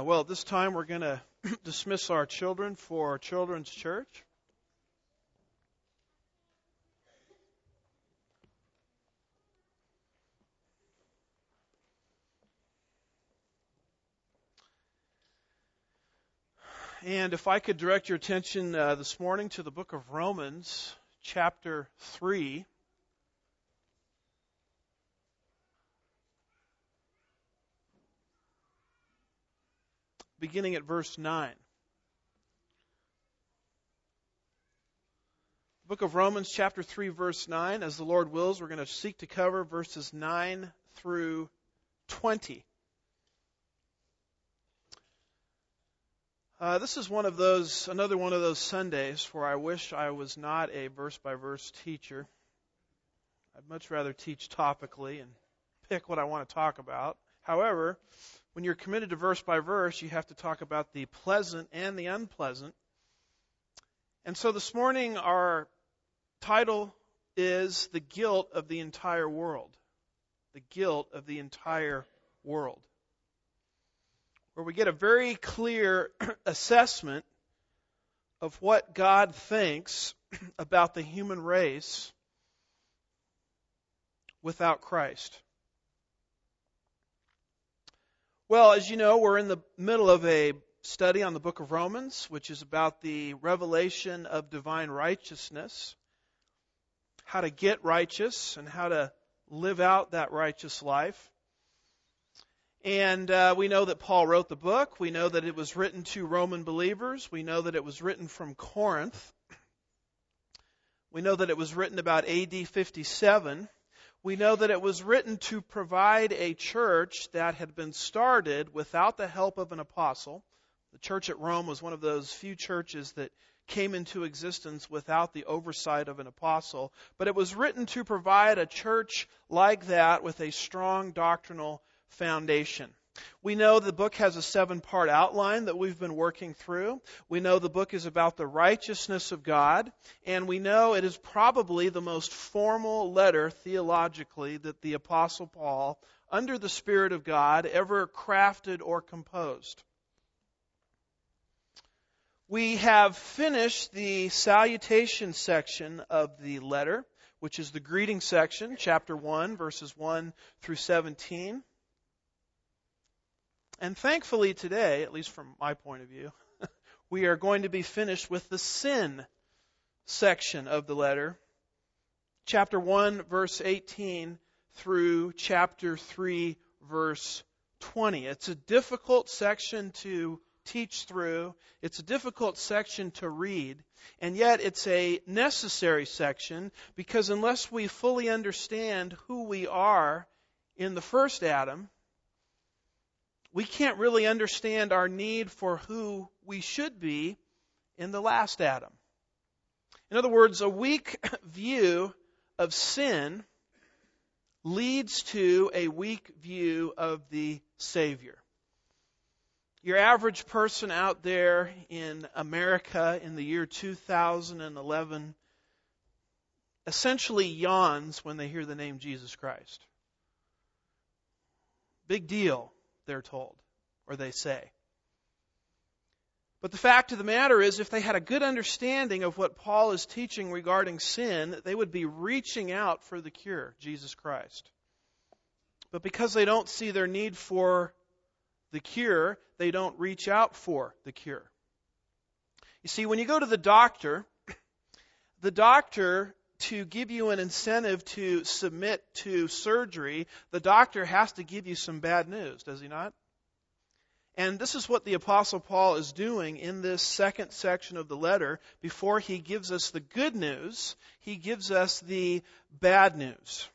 Well, at this time we're going to dismiss our children for Children's Church. And if I could direct your attention this morning to the book of Romans, chapter 3. Beginning at verse 9. Book of Romans, chapter 3, verse 9. As the Lord wills, we're going to seek to cover verses 9 through 20. This is another one of those Sundays where I wish I was not a verse-by-verse teacher. I'd much rather teach topically and pick what I want to talk about. However, when you're committed to verse by verse, you have to talk about the pleasant and the unpleasant. And so this morning, our title is The Guilt of the Entire World. The Guilt of the Entire World. Where we get a very clear assessment of what God thinks about the human race without Christ. Well, as you know, we're in the middle of a study on the book of Romans, which is about the revelation of divine righteousness, how to get righteous and how to live out that righteous life. And we know that Paul wrote the book. We know that it was written to Roman believers. We know that it was written from Corinth. We know that it was written about AD 57. We know that it was written to provide a church that had been started without the help of an apostle. The church at Rome was one of those few churches that came into existence without the oversight of an apostle. But it was written to provide a church like that with a strong doctrinal foundation. We know the book has a 7-part outline that we've been working through. We know the book is about the righteousness of God, and we know it is probably the most formal letter theologically that the Apostle Paul, under the Spirit of God, ever crafted or composed. We have finished the salutation section of the letter, which is the greeting section, chapter 1, verses 1 through 17. And thankfully today, at least from my point of view, we are going to be finished with the sin section of the letter. Chapter 1, verse 18 through chapter 3, verse 20. It's a difficult section to teach through. It's a difficult section to read. And yet it's a necessary section because unless we fully understand who we are in the first Adam, we can't really understand our need for who we should be in the last Adam. In other words, a weak view of sin leads to a weak view of the Savior. Your average person out there in America in the year 2011 essentially yawns when they hear the name Jesus Christ. Big deal, they're told, or they say. But the fact of the matter is, if they had a good understanding of what Paul is teaching regarding sin, they would be reaching out for the cure, Jesus Christ. But because they don't see their need for the cure, they don't reach out for the cure. You see, when you go to the doctor, to give you an incentive to submit to surgery, the doctor has to give you some bad news, does he not? And this is what the Apostle Paul is doing in this second section of the letter. Before he gives us the good news, he gives us the bad news.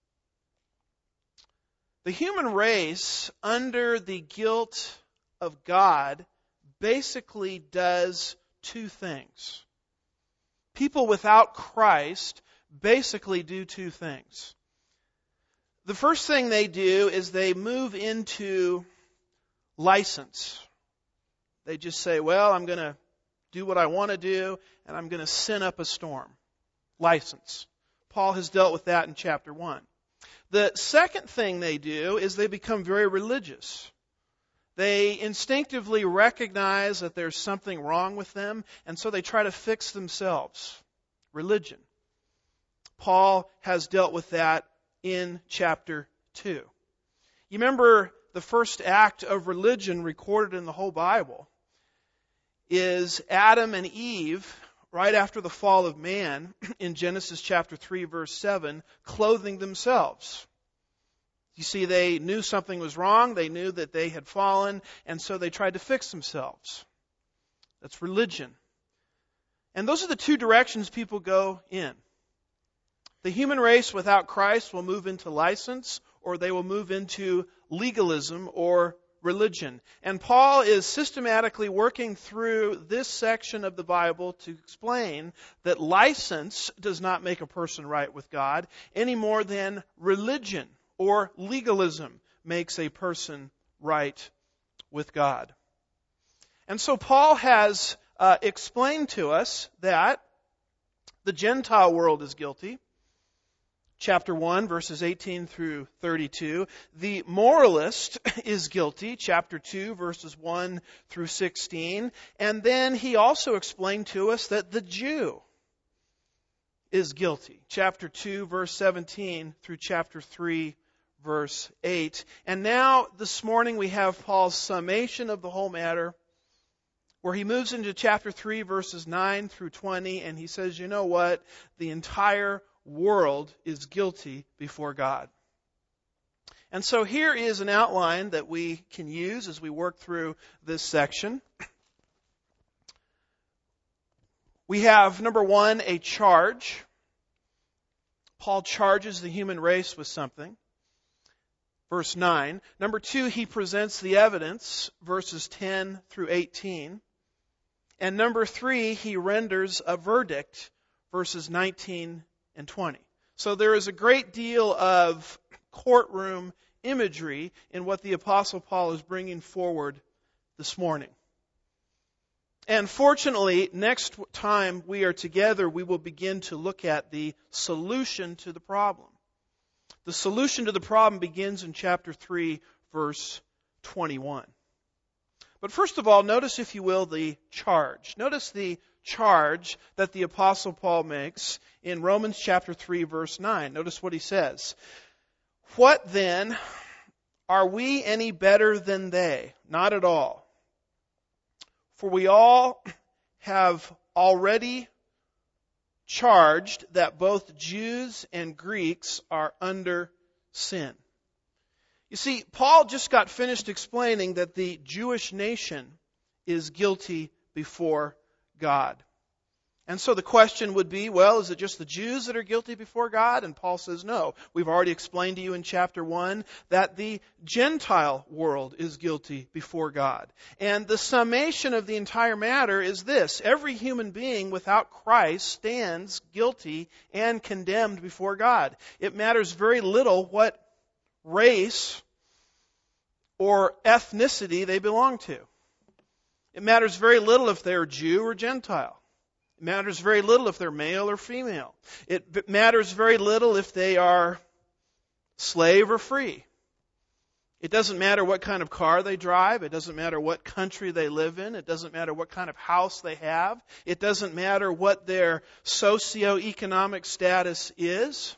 The human race, under the guilt of God, basically does two things. People without Christ basically do two things. The first thing they do is they move into license. They just say, well, I'm going to do what I want to do, and I'm going to sin up a storm. License. Paul has dealt with that in chapter 1. The second thing they do is they become very religious. They instinctively recognize that there's something wrong with them, and so they try to fix themselves. Religion. Paul has dealt with that in chapter 2. You remember the first act of religion recorded in the whole Bible is Adam and Eve, right after the fall of man, in Genesis chapter 3, verse 7, clothing themselves. You see, they knew something was wrong, they knew that they had fallen, and so they tried to fix themselves. That's religion. And those are the two directions people go in. The human race without Christ will move into license, or they will move into legalism or religion. And Paul is systematically working through this section of the Bible to explain that license does not make a person right with God any more than religion or legalism makes a person right with God. And so Paul has explained to us that the Gentile world is guilty. Chapter 1, verses 18 through 32. The moralist is guilty. Chapter 2, verses 1 through 16. And then he also explained to us that the Jew is guilty. Chapter 2, verse 17 through chapter 3, verse 8. And now, this morning, we have Paul's summation of the whole matter, where he moves into chapter 3, verses 9 through 20, and he says, you know what? The entire world is guilty before God. And so here is an outline that we can use as we work through this section. We have, number one, a charge. Paul charges the human race with something. Verse 9. Number 2, he presents the evidence, verses 10 through 18. And number 3, he renders a verdict, verses 19 and 20. So there is a great deal of courtroom imagery in what the Apostle Paul is bringing forward this morning. And fortunately, next time we are together, we will begin to look at the solution to the problem. The solution to the problem begins in chapter 3, verse 21. But first of all, notice, if you will, the charge. Notice the charge that the Apostle Paul makes in Romans chapter 3, verse 9. Notice what he says. What then? Are we any better than they? Not at all. For we all have already charged that both Jews and Greeks are under sin. You see, Paul just got finished explaining that the Jewish nation is guilty before God. And so the question would be, well, is it just the Jews that are guilty before God? And Paul says no. We've already explained to you in chapter 1 that the Gentile world is guilty before God. And the summation of the entire matter is this. Every human being without Christ stands guilty and condemned before God. It matters very little what race or ethnicity they belong to. It matters very little if they're Jew or Gentile. It matters very little if they're male or female. It matters very little if they are slave or free. It doesn't matter what kind of car they drive. It doesn't matter what country they live in. It doesn't matter what kind of house they have. It doesn't matter what their socioeconomic status is.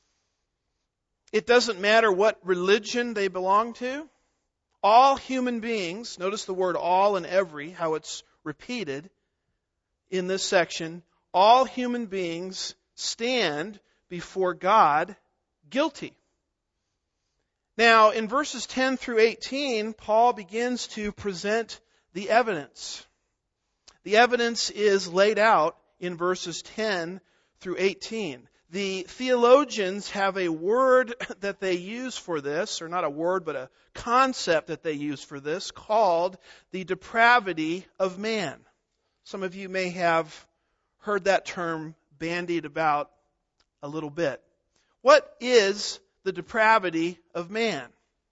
It doesn't matter what religion they belong to. All human beings, notice the word all and every, how it's repeated in this section, all human beings stand before God guilty. Now, in verses 10 through 18, Paul begins to present the evidence. The evidence is laid out in verses 10 through 18. The theologians have a word that they use for this, or not a word, but a concept that they use for this, called the depravity of man. Some of you may have heard that term bandied about a little bit. What is the depravity of man?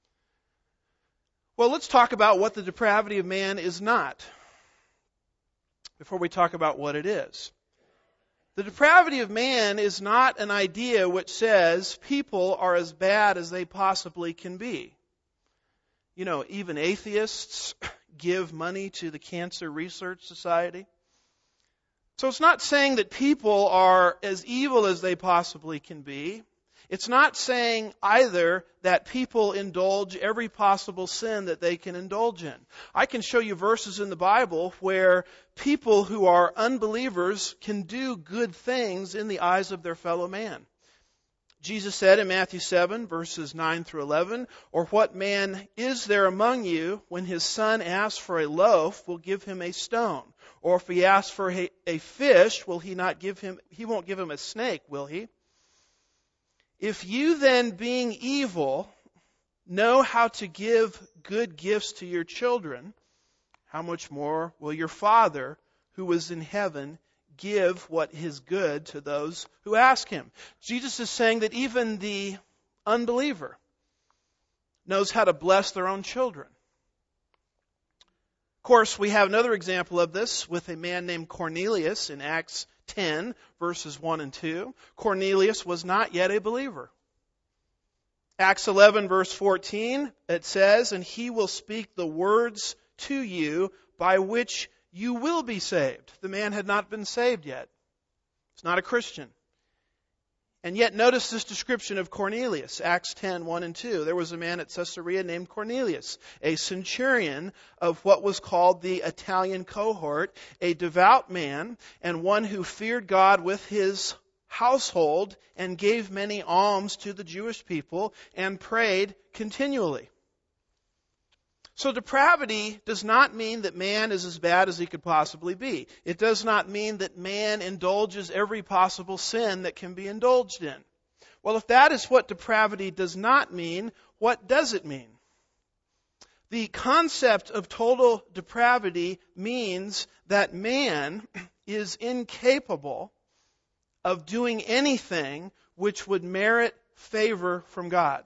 Well, let's talk about what the depravity of man is not before we talk about what it is. The depravity of man is not an idea which says people are as bad as they possibly can be. Even atheists give money to the Cancer Research Society. So it's not saying that people are as evil as they possibly can be. It's not saying either that people indulge every possible sin that they can indulge in. I can show you verses in the Bible where people who are unbelievers can do good things in the eyes of their fellow man. Jesus said in Matthew 7, verses 9 through 11, "Or what man is there among you, when his son asks for a loaf, will give him a stone? Or if he asks for a fish, he won't give him a snake, will he? If you then, being evil, know how to give good gifts to your children, how much more will your Father, who is in heaven, give what is good to those who ask him?" Jesus is saying that even the unbeliever knows how to bless their own children. Of course, we have another example of this with a man named Cornelius in Acts 10, verses 1 and 2. Cornelius was not yet a believer. Acts 11, verse 14, it says, "And he will speak the words to you by which you will be saved." The man had not been saved yet. He's not a Christian. And yet notice this description of Cornelius, Acts 10, 1 and 2. There was a man at Caesarea named Cornelius, a centurion of what was called the Italian cohort, a devout man, and one who feared God with his household and gave many alms to the Jewish people and prayed continually. So depravity does not mean that man is as bad as he could possibly be. It does not mean that man indulges every possible sin that can be indulged in. Well, if that is what depravity does not mean, what does it mean? The concept of total depravity means that man is incapable of doing anything which would merit favor from God.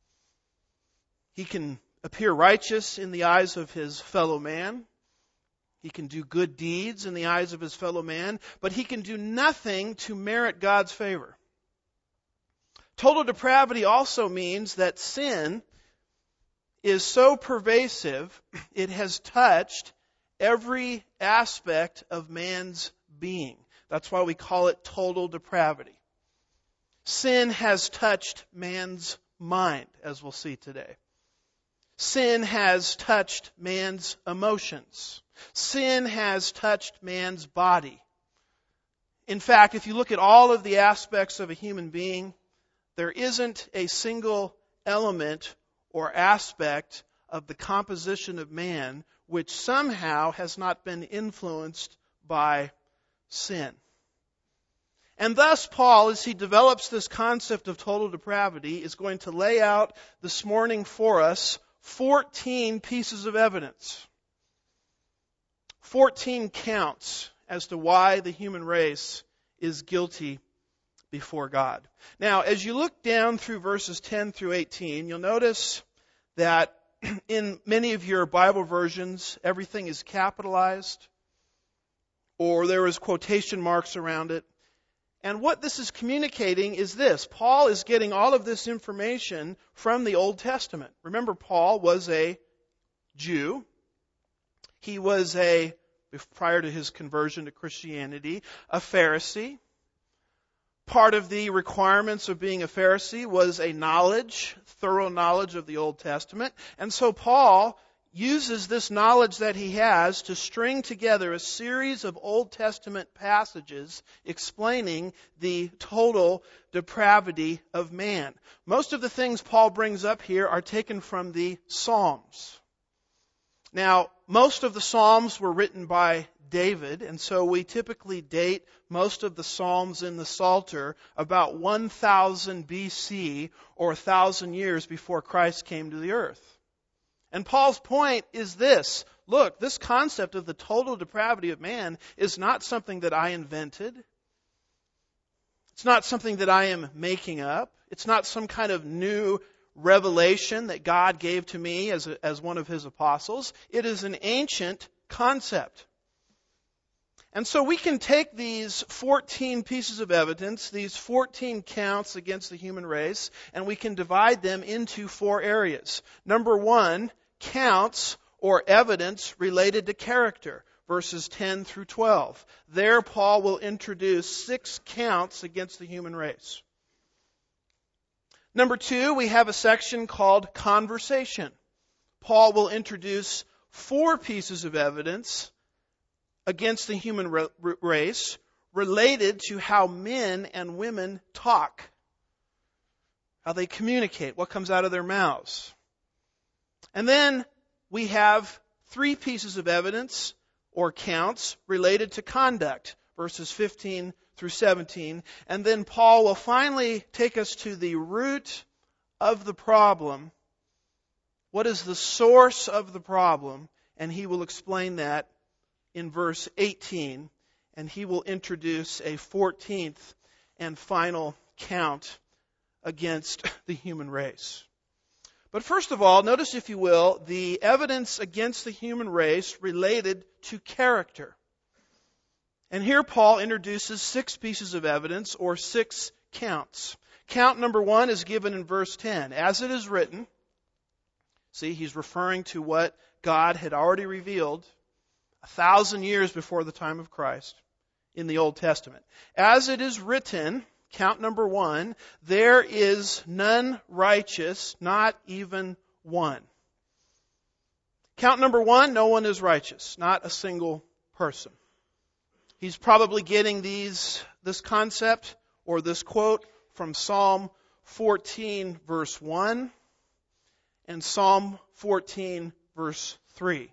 He can appear righteous in the eyes of his fellow man. He can do good deeds in the eyes of his fellow man, but he can do nothing to merit God's favor. Total depravity also means that sin is so pervasive, it has touched every aspect of man's being. That's why we call it total depravity. Sin has touched man's mind, as we'll see today. Sin has touched man's emotions. Sin has touched man's body. In fact, if you look at all of the aspects of a human being, there isn't a single element or aspect of the composition of man which somehow has not been influenced by sin. And thus, Paul, as he develops this concept of total depravity, is going to lay out this morning for us 14 pieces of evidence. 14 counts as to why the human race is guilty before God. Now, as you look down through verses 10 through 18, you'll notice that in many of your Bible versions, everything is capitalized, or there is quotation marks around it. And what this is communicating is this. Paul is getting all of this information from the Old Testament. Remember, Paul was a Jew. He was prior to his conversion to Christianity, a Pharisee. Part of the requirements of being a Pharisee was a thorough knowledge of the Old Testament. And so Paul uses this knowledge that he has to string together a series of Old Testament passages explaining the total depravity of man. Most of the things Paul brings up here are taken from the Psalms. Now, most of the Psalms were written by David, and so we typically date most of the Psalms in the Psalter about 1000 BC or 1,000 years before Christ came to the earth. And Paul's point is this. Look, this concept of the total depravity of man is not something that I invented. It's not something that I am making up. It's not some kind of new revelation that God gave to me as one of His apostles. It is an ancient concept. And so we can take these 14 pieces of evidence, these 14 counts against the human race, and we can divide them into 4 areas. Number 1, counts or evidence related to character, verses 10 through 12. There, Paul will introduce 6 counts against the human race. Number 2, we have a section called conversation. Paul will introduce 4 pieces of evidence against the human race related to how men and women talk, how they communicate, what comes out of their mouths. And then we have 3 pieces of evidence or counts related to conduct, verses 15 through 17. And then Paul will finally take us to the root of the problem. What is the source of the problem? And he will explain that in verse 18. And he will introduce a 14th and final count against the human race. But first of all, notice, if you will, the evidence against the human race related to character. And here Paul introduces 6 pieces of evidence, or 6 counts. Count number 1 is given in verse 10. As it is written, see, he's referring to what God had already revealed 1,000 years before the time of Christ in the Old Testament. As it is written, count number 1, there is none righteous, not even one. Count number 1, no one is righteous, not a single person. He's probably getting this concept or this quote from Psalm 14, verse 1 and Psalm 14, verse 3.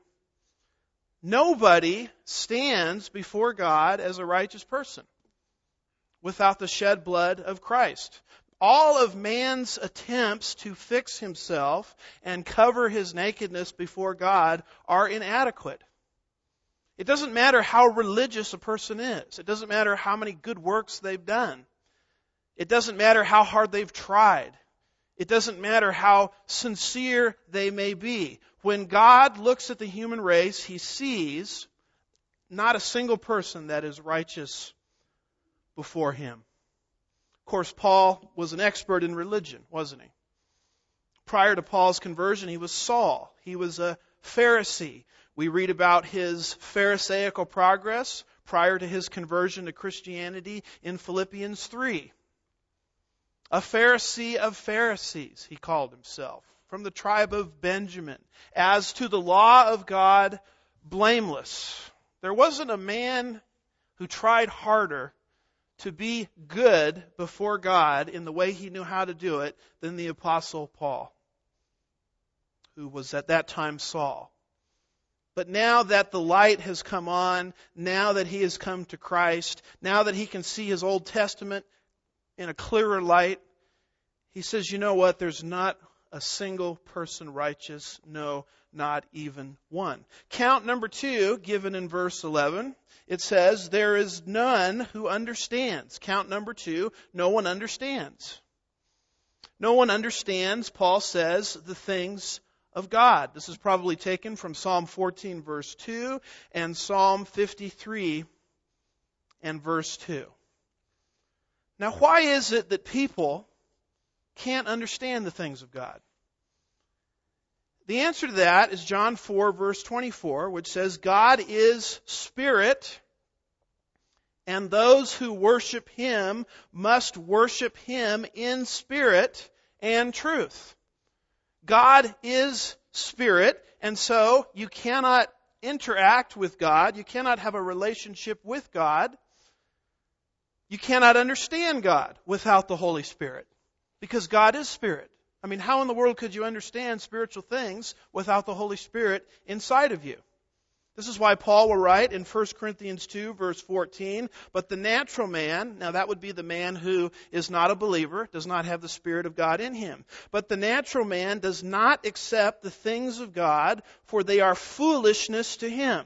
Nobody stands before God as a righteous person without the shed blood of Christ. All of man's attempts to fix himself and cover his nakedness before God are inadequate. It doesn't matter how religious a person is. It doesn't matter how many good works they've done. It doesn't matter how hard they've tried. It doesn't matter how sincere they may be. When God looks at the human race, He sees not a single person that is righteous before Him. Of course, Paul was an expert in religion, wasn't he? Prior to Paul's conversion, he was Saul. He was a Pharisee. We read about his Pharisaical progress prior to his conversion to Christianity in Philippians 3. A Pharisee of Pharisees, he called himself, from the tribe of Benjamin. As to the law of God, blameless. There wasn't a man who tried harder to be good before God in the way he knew how to do it than the Apostle Paul, who was at that time Saul. But now that the light has come on, now that he has come to Christ, now that he can see his Old Testament in a clearer light, he says, you know what? There's not a single person righteous, no, not even one. Count number 2, given in verse 11, it says, there is none who understands. Count number 2, no one understands. No one understands, Paul says, the things of God. This is probably taken from Psalm 14, verse 2, and Psalm 53 and verse 2. Now, why is it that people can't understand the things of God? The answer to that is John 4, verse 24, which says, God is spirit, and those who worship Him must worship Him in spirit and truth. God is spirit, and so you cannot interact with God. You cannot have a relationship with God. You cannot understand God without the Holy Spirit, because God is spirit. I mean, how in the world could you understand spiritual things without the Holy Spirit inside of you? This is why Paul will write in 1 Corinthians 2, verse 14, but the natural man, now that would be the man who is not a believer, does not have the Spirit of God in him. But the natural man does not accept the things of God, for they are foolishness to him.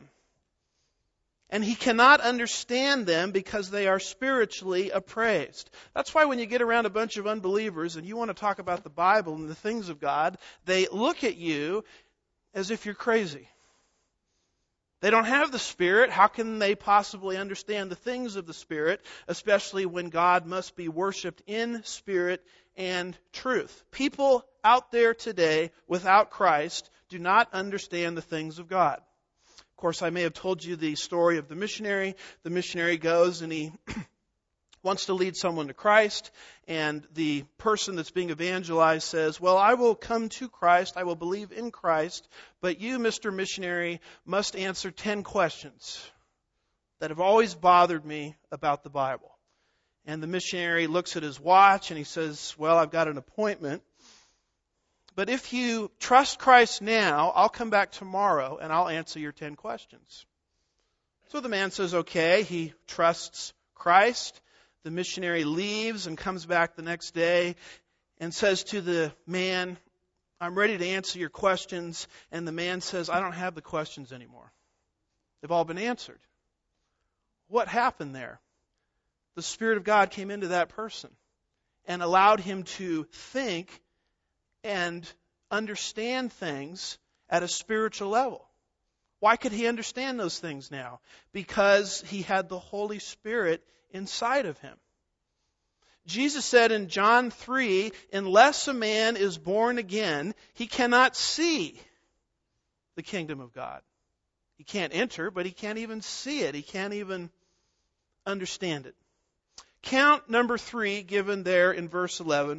And he cannot understand them because they are spiritually appraised. That's why when you get around a bunch of unbelievers and you want to talk about the Bible and the things of God, they look at you as if you're crazy. They don't have the Spirit. How can they possibly understand the things of the Spirit, especially when God must be worshiped in spirit and truth? People out there today without Christ do not understand the things of God. Of course, I may have told you the story of the missionary. The missionary goes and he wants to lead someone to Christ, and the person that's being evangelized says, well, I will come to Christ, I will believe in Christ, but you, Mr. Missionary, must answer 10 questions that have always bothered me about the Bible. And the missionary looks at his watch and he says, well, I've got an appointment, but if you trust Christ now, I'll come back tomorrow and I'll answer your 10 questions. So the man says, okay, he trusts Christ. The missionary leaves and comes back the next day and says to the man, I'm ready to answer your questions. And the man says, I don't have the questions anymore. They've all been answered. What happened there? The Spirit of God came into that person and allowed him to think and understand things at a spiritual level. Why could he understand those things now? Because he had the Holy Spirit inside of him. Jesus said in John 3, unless a man is born again, he cannot see the kingdom of God. He can't enter, but he can't even see it. He can't even understand it. Count number 3 given there in verse 11.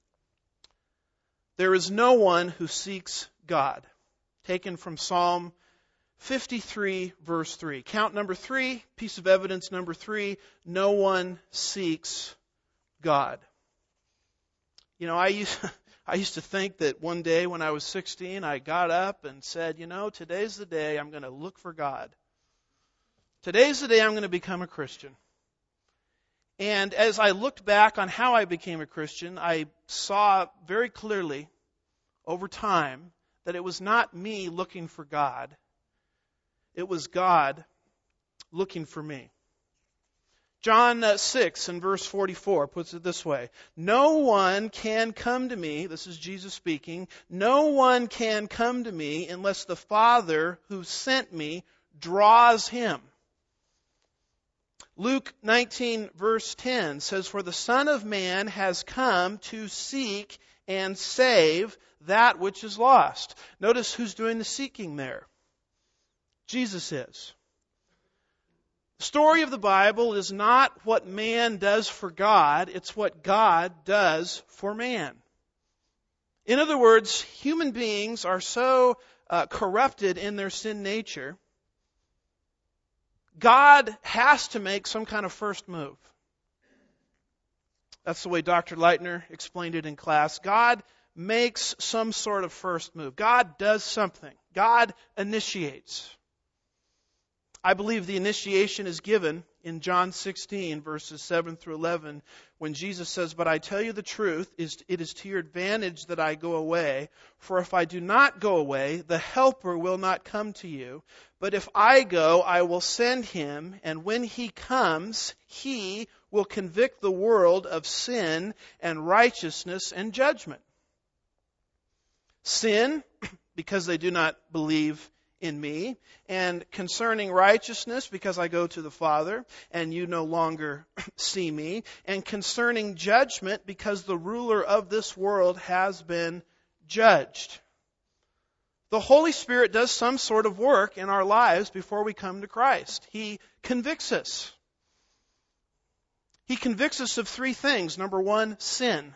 There is no one who seeks God. Taken from Psalm 53, verse 3. Count number 3, piece of evidence number 3, no one seeks God. You know, I used to think that one day when I was 16, I got up and said, you know, today's the day I'm going to look for God. Today's the day I'm going to become a Christian. And as I looked back on how I became a Christian, I saw very clearly over time that it was not me looking for God. It was God looking for me. John 6 and verse 44 puts it this way. No one can come to me, this is Jesus speaking, no one can come to me unless the Father who sent me draws him. Luke 19 verse 10 says, for the Son of Man has come to seek and save that which is lost. Notice who's doing the seeking there. Jesus is. The story of the Bible is not what man does for God, it's what God does for man. In other words, human beings are so corrupted in their sin nature, God has to make some kind of first move. That's the way Dr. Leitner explained it in class. God makes some sort of first move. God does something. God initiates. I believe the initiation is given in John 16, verses 7 through 11, when Jesus says, but I tell you the truth, it is to your advantage that I go away. For if I do not go away, the Helper will not come to you. But if I go, I will send him, and when he comes, he will convict the world of sin and righteousness and judgment. Sin, because they do not believe in me, and concerning righteousness, because I go to the Father, and you no longer see me, and concerning judgment, because the ruler of this world has been judged. The Holy Spirit does some sort of work in our lives before we come to Christ. He convicts us. He convicts us of 3 things. Number 1, sin.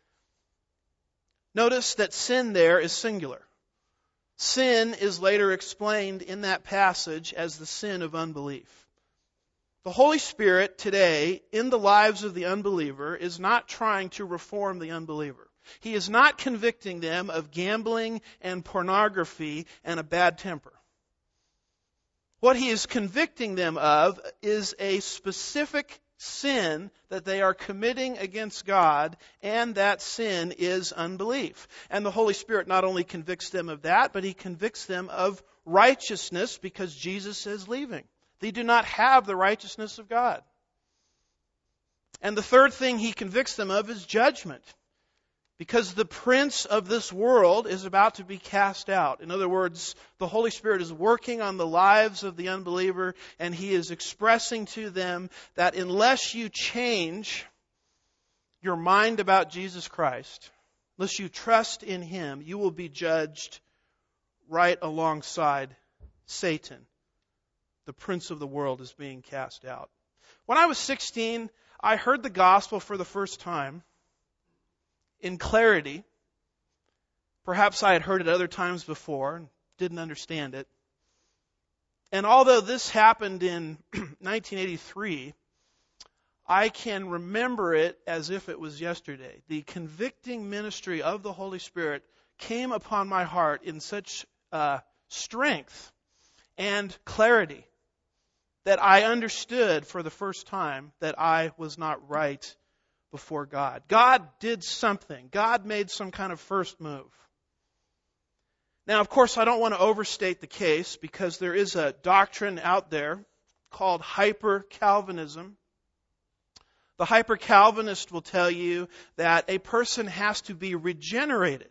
Notice that sin there is singular. Sin is later explained in that passage as the sin of unbelief. The Holy Spirit today, in the lives of the unbeliever, is not trying to reform the unbeliever. He is not convicting them of gambling and pornography and a bad temper. What he is convicting them of is a specific sin that they are committing against God, and that sin is unbelief. And the Holy Spirit not only convicts them of that, but he convicts them of righteousness because Jesus is leaving. They do not have the righteousness of God. And the third thing he convicts them of is judgment. Because the prince of this world is about to be cast out. In other words, the Holy Spirit is working on the lives of the unbeliever, and He is expressing to them that unless you change your mind about Jesus Christ, unless you trust in Him, you will be judged right alongside Satan. The prince of the world is being cast out. When I was 16, I heard the gospel for the first time in clarity. Perhaps I had heard it other times before and didn't understand it. And although this happened in 1983, I can remember it as if it was yesterday. The convicting ministry of the Holy Spirit came upon my heart in such strength and clarity that I understood for the first time that I was not right before God. God did something. God made some kind of first move. Now, of course, I don't want to overstate the case because there is a doctrine out there called hyper-Calvinism. The hyper-Calvinist will tell you that a person has to be regenerated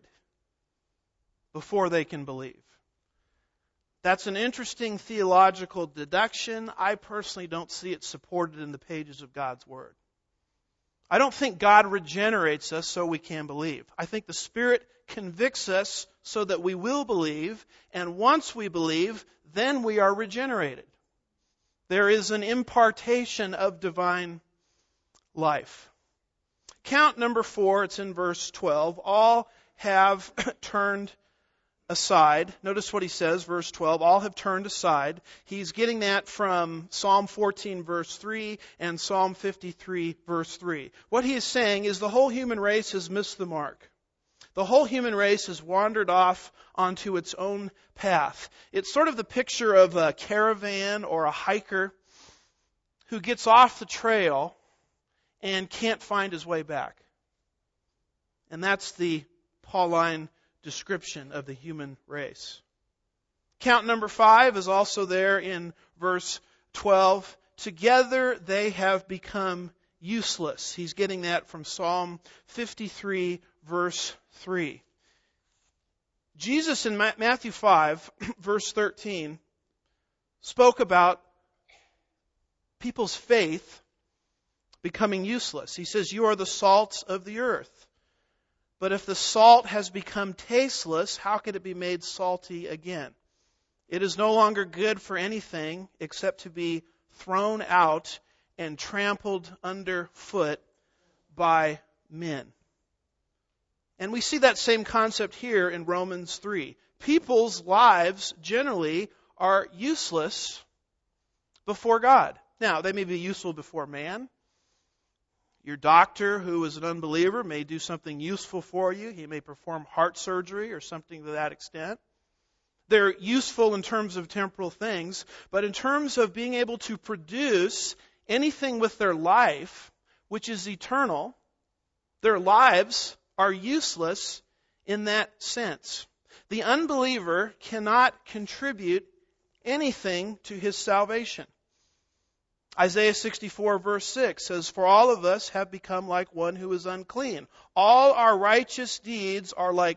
before they can believe. That's an interesting theological deduction. I personally don't see it supported in the pages of God's Word. I don't think God regenerates us so we can believe. I think the Spirit convicts us so that we will believe, and once we believe, then we are regenerated. There is an impartation of divine life. Count number 4, it's in verse 12. All have turned aside. Notice what he says, verse 12. All have turned aside. He's getting that from Psalm 14, verse 3, and Psalm 53, verse 3. What he is saying is the whole human race has missed the mark. The whole human race has wandered off onto its own path. It's sort of the picture of a caravan or a hiker who gets off the trail and can't find his way back. And that's the Pauline description of the human race. Count number 5 is also there in verse 12. Together they have become useless. He's getting that from Psalm 53, verse 3. Jesus in Matthew 5, verse 13, spoke about people's faith becoming useless. He says, "You are the salt of the earth. But if the salt has become tasteless, how could it be made salty again? It is no longer good for anything except to be thrown out and trampled underfoot by men." And we see that same concept here in Romans 3. People's lives generally are useless before God. Now, they may be useful before man. Your doctor, who is an unbeliever, may do something useful for you. He may perform heart surgery or something to that extent. They're useful in terms of temporal things, but in terms of being able to produce anything with their life, which is eternal, their lives are useless in that sense. The unbeliever cannot contribute anything to his salvation. Isaiah 64 verse 6 says, "For all of us have become like one who is unclean. All our righteous deeds are like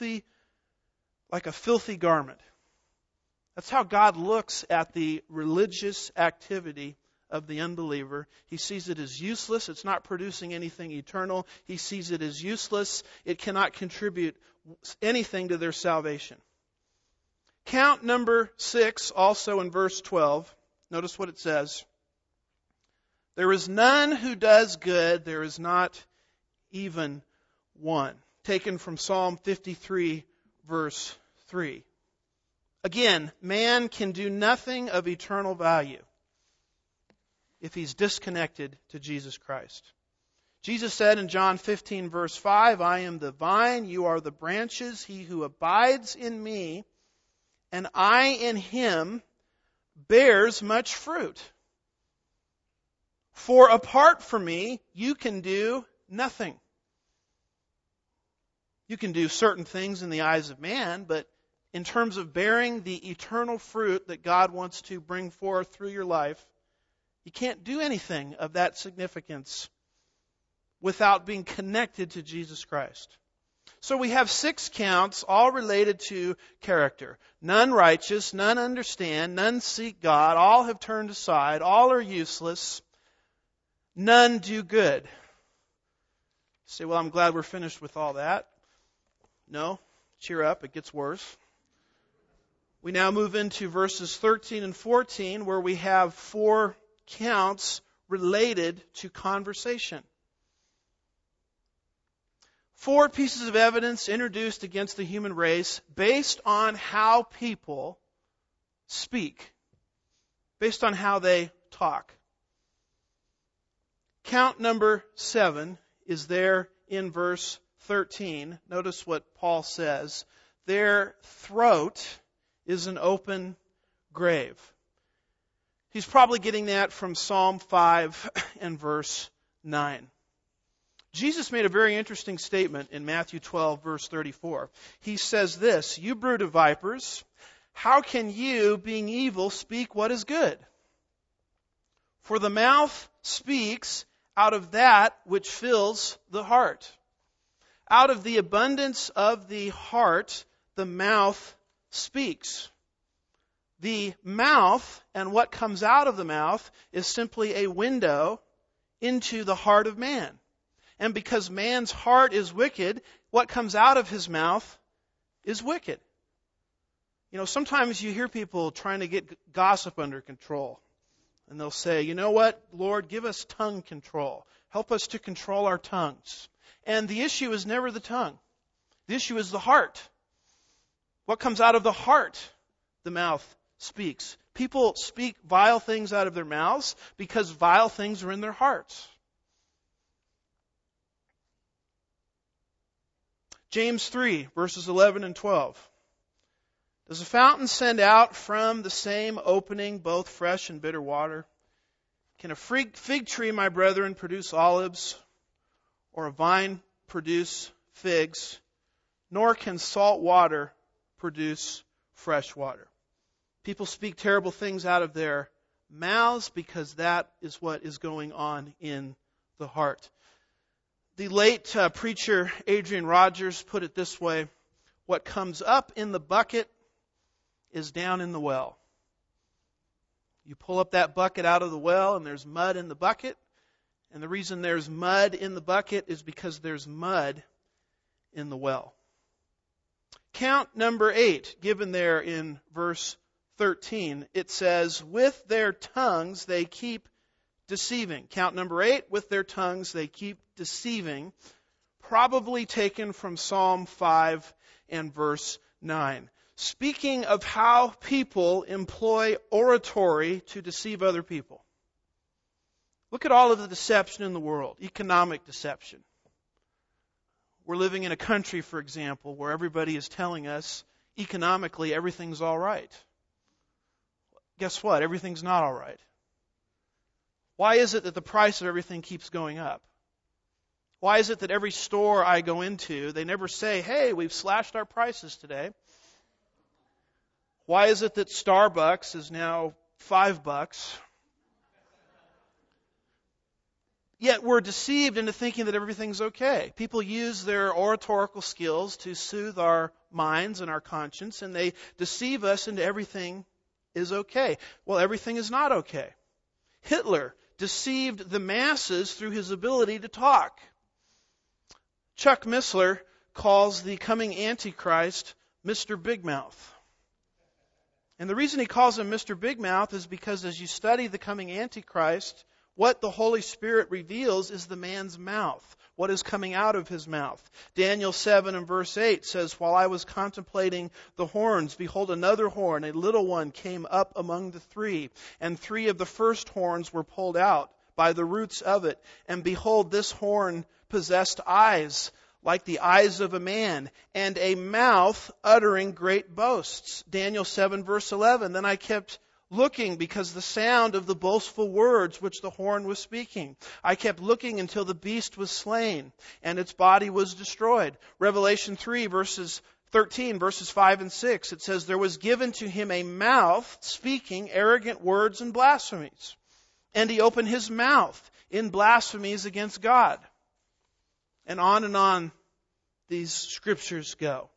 a filthy garment." That's how God looks at the religious activity of the unbeliever. He sees it as useless. It's not producing anything eternal. He sees it as useless. It cannot contribute anything to their salvation. Count number 6, also in verse 12. Notice what it says. "There is none who does good, there is not even one." Taken from Psalm 53, verse 3. Again, man can do nothing of eternal value if he's disconnected to Jesus Christ. Jesus said in John 15, verse 5, "I am the vine, you are the branches. He who abides in me, and I in him, bears much fruit. For apart from me, you can do nothing." You can do certain things in the eyes of man, but in terms of bearing the eternal fruit that God wants to bring forth through your life, you can't do anything of that significance without being connected to Jesus Christ. So we have 6 counts, all related to character. None righteous, none understand, none seek God, all have turned aside, all are useless, none do good. You say, well, I'm glad we're finished with all that. No, cheer up, it gets worse. We now move into verses 13 and 14, where we have 4 counts related to conversation. 4 pieces of evidence introduced against the human race based on how people speak, based on how they talk. Count number 7 is there in verse 13. Notice what Paul says. Their throat is an open grave. He's probably getting that from Psalm 5 and verse 9. Jesus made a very interesting statement in Matthew 12, verse 34. He says this, "You brood of vipers, how can you, being evil, speak what is good? For the mouth speaks out of that which fills the heart. Out of the abundance of the heart, the mouth speaks." The mouth and what comes out of the mouth is simply a window into the heart of man. And because man's heart is wicked, what comes out of his mouth is wicked. You know, sometimes you hear people trying to get gossip under control. And they'll say, you know what, Lord, give us tongue control. Help us to control our tongues. And the issue is never the tongue. The issue is the heart. What comes out of the heart, the mouth speaks. People speak vile things out of their mouths because vile things are in their hearts. James 3, verses 11 and 12. Does a fountain send out from the same opening both fresh and bitter water? Can a fig tree, my brethren, produce olives, or a vine produce figs? Nor can salt water produce fresh water. People speak terrible things out of their mouths because that is what is going on in the heart. The late preacher Adrian Rogers put it this way, what comes up in the bucket is down in the well. You pull up that bucket out of the well and there's mud in the bucket. And the reason there's mud in the bucket is because there's mud in the well. Count number 8, given there in verse 13. It says, with their tongues they keep deceiving. Count number 8, with their tongues they keep deceiving. Probably taken from Psalm 5 and verse 9. Speaking of how people employ oratory to deceive other people. Look at all of the deception in the world. Economic deception. We're living in a country, for example, where everybody is telling us economically everything's all right. Guess what? Everything's not all right. Why is it that the price of everything keeps going up? Why is it that every store I go into, they never say, hey, we've slashed our prices today? Why is it that Starbucks is now $5? Yet we're deceived into thinking that everything's okay. People use their oratorical skills to soothe our minds and our conscience, and they deceive us into everything is okay. Well, everything is not okay. Hitler deceived the masses through his ability to talk. Chuck Missler calls the coming Antichrist Mr. Big Mouth. And the reason he calls him Mr. Big Mouth is because as you study the coming Antichrist, what the Holy Spirit reveals is the man's mouth, what is coming out of his mouth. Daniel 7 and verse 8 says, while I was contemplating the horns, behold, another horn, a little one, came up among the 3, and 3 of the first horns were pulled out by the roots of it. And behold, this horn possessed eyes like the eyes of a man, and a mouth uttering great boasts. Daniel 7 verse 11, then I kept looking because the sound of the boastful words which the horn was speaking. I kept looking until the beast was slain and its body was destroyed. Revelation 3 verses 13, verses 5 and 6, it says, there was given to him a mouth speaking arrogant words and blasphemies. And he opened his mouth in blasphemies against God. And on these scriptures go.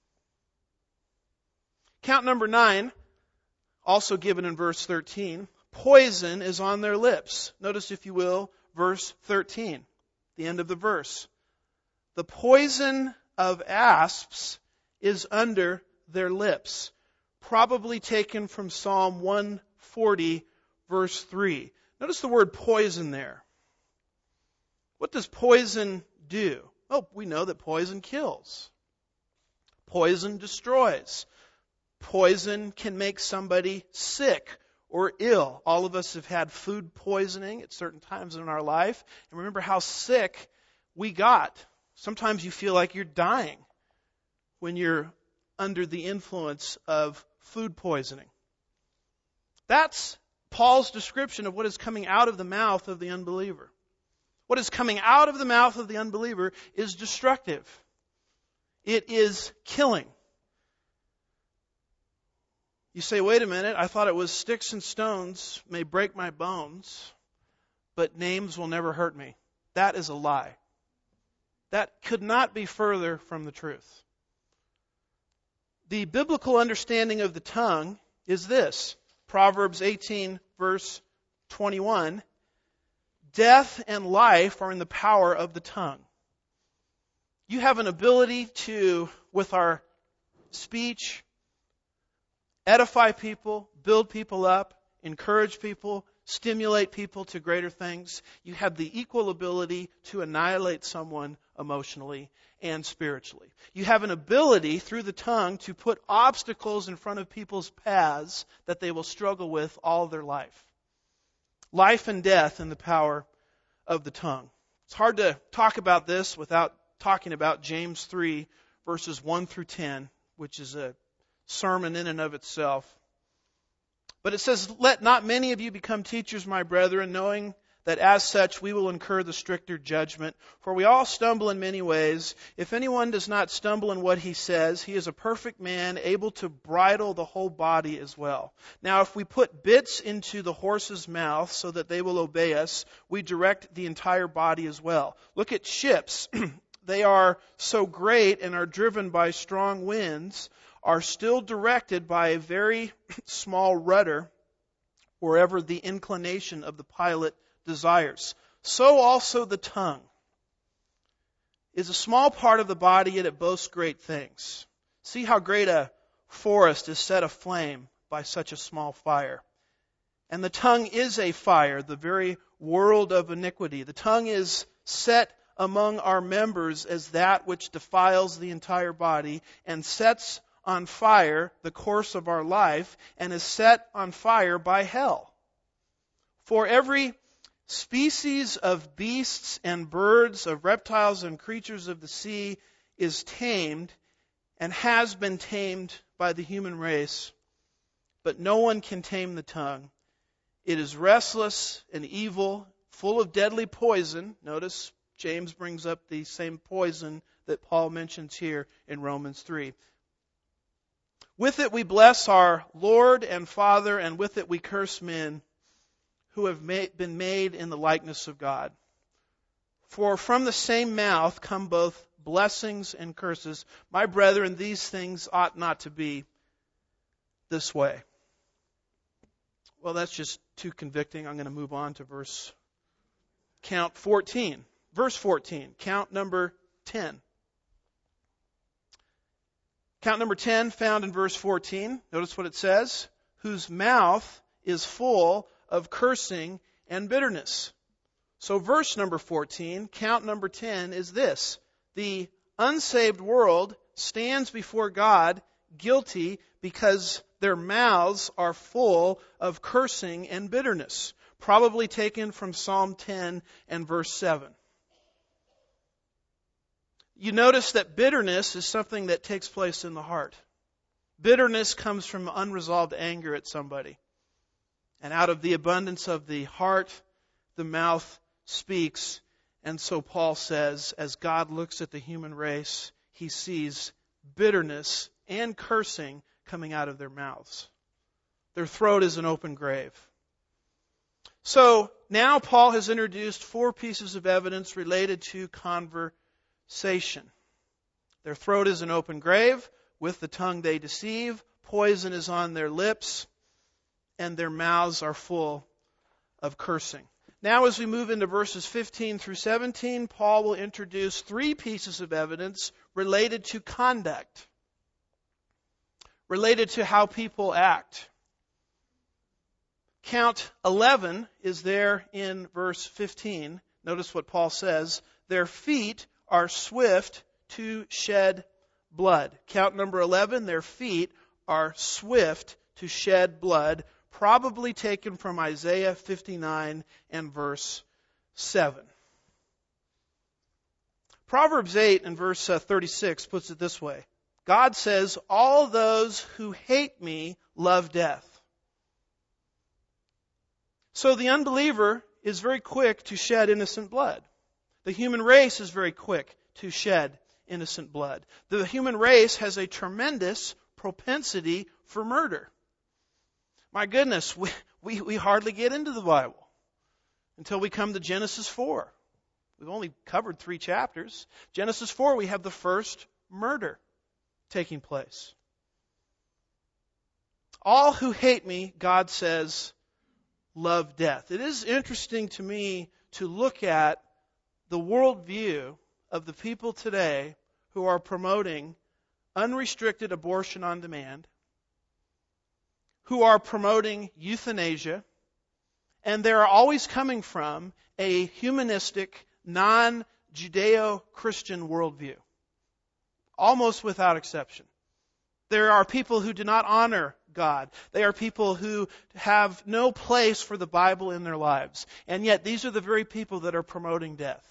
Count number 9, also given in verse 13. Poison is on their lips. Notice, if you will, verse 13, the end of the verse. The poison of asps is under their lips. Probably taken from Psalm 140, verse 3. Notice the word poison there. What does poison do? Oh, we know that poison kills. Poison destroys. Poison can make somebody sick or ill. All of us have had food poisoning at certain times in our life. And remember how sick we got. Sometimes you feel like you're dying when you're under the influence of food poisoning. That's Paul's description of what is coming out of the mouth of the unbeliever. What is coming out of the mouth of the unbeliever is destructive. It is killing. You say, wait a minute, I thought it was sticks and stones may break my bones, but names will never hurt me. That is a lie. That could not be further from the truth. The biblical understanding of the tongue is this. Proverbs 18, verse 21. Death and life are in the power of the tongue. You have an ability to, with our speech, edify people, build people up, encourage people, stimulate people to greater things. You have the equal ability to annihilate someone emotionally and spiritually. You have an ability through the tongue to put obstacles in front of people's paths that they will struggle with all their life. Life and death in the power of the tongue. It's hard to talk about this without talking about James 3, verses 1 through 10, which is a sermon in and of itself. But it says, let not many of you become teachers, my brethren, knowing that as such we will incur the stricter judgment. For we all stumble in many ways. If anyone does not stumble in what he says, he is a perfect man, able to bridle the whole body as well. Now if we put bits into the horse's mouth so that they will obey us, we direct the entire body as well. Look at ships. They are so great and are driven by strong winds, are still directed by a very small rudder wherever the inclination of the pilot desires. So also the tongue is a small part of the body, yet it boasts great things. See how great a forest is set aflame by such a small fire. And the tongue is a fire, the very world of iniquity. The tongue is set among our members as that which defiles the entire body and sets on fire the course of our life and is set on fire by hell. For every species of beasts and birds, of reptiles and creatures of the sea is tamed and has been tamed by the human race, but no one can tame the tongue. It is restless and evil, full of deadly poison. Notice James brings up the same poison that Paul mentions here in Romans 3. With it we bless our Lord and Father, and with it we curse men who have been made in the likeness of God. For from the same mouth come both blessings and curses. My brethren, these things ought not to be this way. Well, that's just too convicting. I'm going to move on to count 14. Verse 14, count number 10. Count number 10 found in verse 14. Notice what it says. Whose mouth is full of cursing and bitterness. So verse number 14, count number 10 is this. The unsaved world stands before God guilty because their mouths are full of cursing and bitterness. Probably taken from Psalm 10 and verse 7. You notice that bitterness is something that takes place in the heart. Bitterness comes from unresolved anger at somebody. And out of the abundance of the heart, the mouth speaks. And so Paul says, as God looks at the human race, he sees bitterness and cursing coming out of their mouths. Their throat is an open grave. So now Paul has introduced 4 pieces of evidence related to conversation. Their throat is an open grave. With the tongue they deceive. Poison is on their lips. And their mouths are full of cursing. Now as we move into verses 15 through 17, Paul will introduce 3 pieces of evidence related to conduct, related to how people act. Count 11 is there in verse 15. Notice what Paul says. Their feet are swift to shed blood. Count number 11, their feet are swift to shed blood, probably taken from Isaiah 59 and verse 7. Proverbs 8 and verse 36 puts it this way. God says, all those who hate me love death. So the unbeliever is very quick to shed innocent blood. The human race is very quick to shed innocent blood. The human race has a tremendous propensity for murder. My goodness, we hardly get into the Bible until we come to Genesis 4. We've only covered 3 chapters. Genesis 4, we have the first murder taking place. All who hate me, God says, love death. It is interesting to me to look at the worldview of the people today who are promoting unrestricted abortion on demand, who are promoting euthanasia, and they're always coming from a humanistic, non-Judeo-Christian worldview, almost without exception. There are people who do not honor God. They are people who have no place for the Bible in their lives. And yet these are the very people that are promoting death.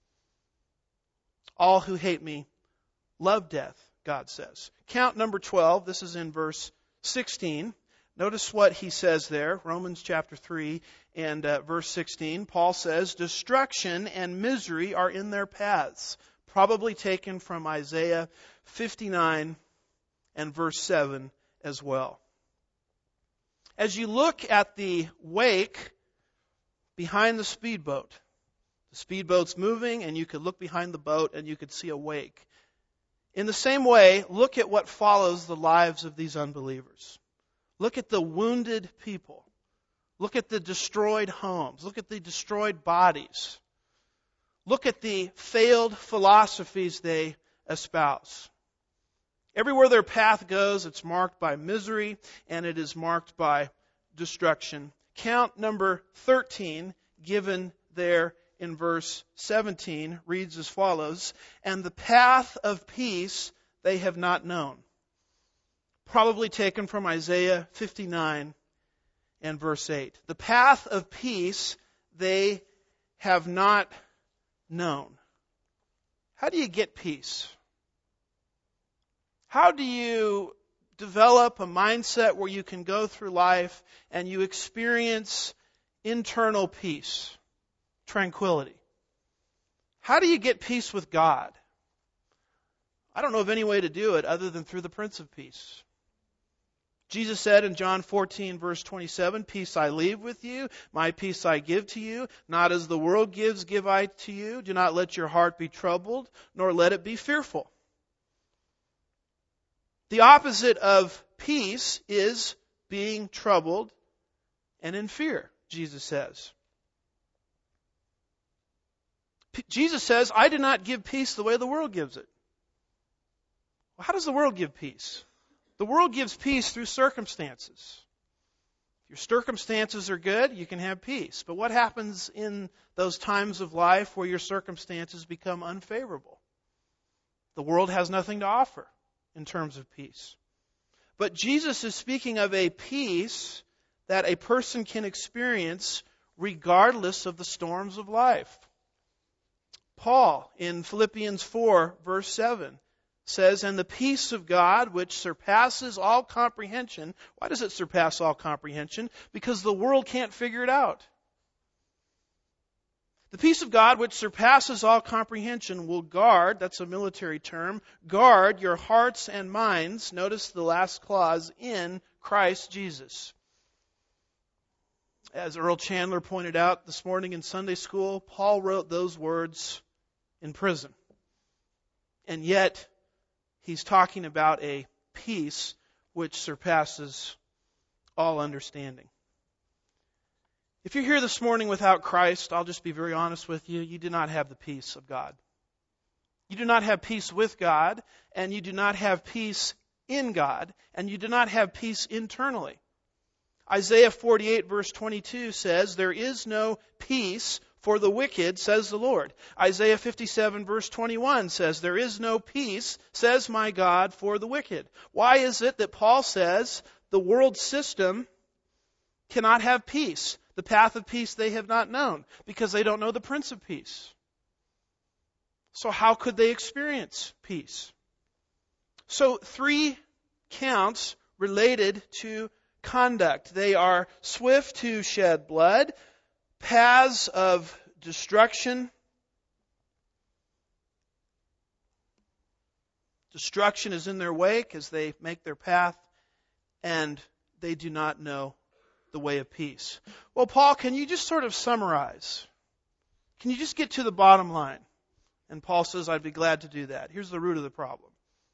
All who hate me love death, God says. Count number 12. This is in verse 16. Notice what he says there, Romans chapter 3 and verse 16. Paul says, destruction and misery are in their paths. Probably taken from Isaiah 59 and verse 7 as well. As you look at the wake behind the speedboat's moving, and you could look behind the boat and you could see a wake. In the same way, look at what follows the lives of these unbelievers. Look at the wounded people. Look at the destroyed homes. Look at the destroyed bodies. Look at the failed philosophies they espouse. Everywhere their path goes, it's marked by misery and it is marked by destruction. Count number 13, given there in verse 17, reads as follows, and the path of peace they have not known. Probably taken from Isaiah 59 and verse 8. The path of peace they have not known. How do you get peace? How do you develop a mindset where you can go through life and you experience internal peace, tranquility? How do you get peace with God? I don't know of any way to do it other than through the Prince of Peace. Jesus said in John 14, verse 27, peace I leave with you, my peace I give to you. Not as the world gives, give I to you. Do not let your heart be troubled, nor let it be fearful. The opposite of peace is being troubled and in fear, Jesus says. Jesus says, I do not give peace the way the world gives it. Well, how does the world give peace? The world gives peace through circumstances. If your circumstances are good, you can have peace. But what happens in those times of life where your circumstances become unfavorable? The world has nothing to offer in terms of peace. But Jesus is speaking of a peace that a person can experience regardless of the storms of life. Paul in Philippians 4, verse 7, says, and the peace of God, which surpasses all comprehension. Why does it surpass all comprehension? Because the world can't figure it out. The peace of God, which surpasses all comprehension, will guard, that's a military term, guard your hearts and minds, notice the last clause, in Christ Jesus. As Earl Chandler pointed out this morning in Sunday school, Paul wrote those words in prison. And yet, he's talking about a peace which surpasses all understanding. If you're here this morning without Christ, I'll just be very honest with you, you do not have the peace of God. You do not have peace with God, and you do not have peace in God, and you do not have peace internally. Isaiah 48 verse 22 says, "There is no peace for the wicked, says the Lord." Isaiah 57 verse 21 says, "There is no peace, says my God, for the wicked." Why is it that Paul says the world system cannot have peace? The path of peace they have not known, because they don't know the Prince of Peace. So how could they experience peace? So 3 counts related to conduct. They are swift to shed blood, paths of destruction. Destruction is in their wake as they make their path, and they do not know the way of peace. Well, Paul, can you just sort of summarize? Can you just get to the bottom line? And Paul says, I'd be glad to do that. Here's the root of the problem.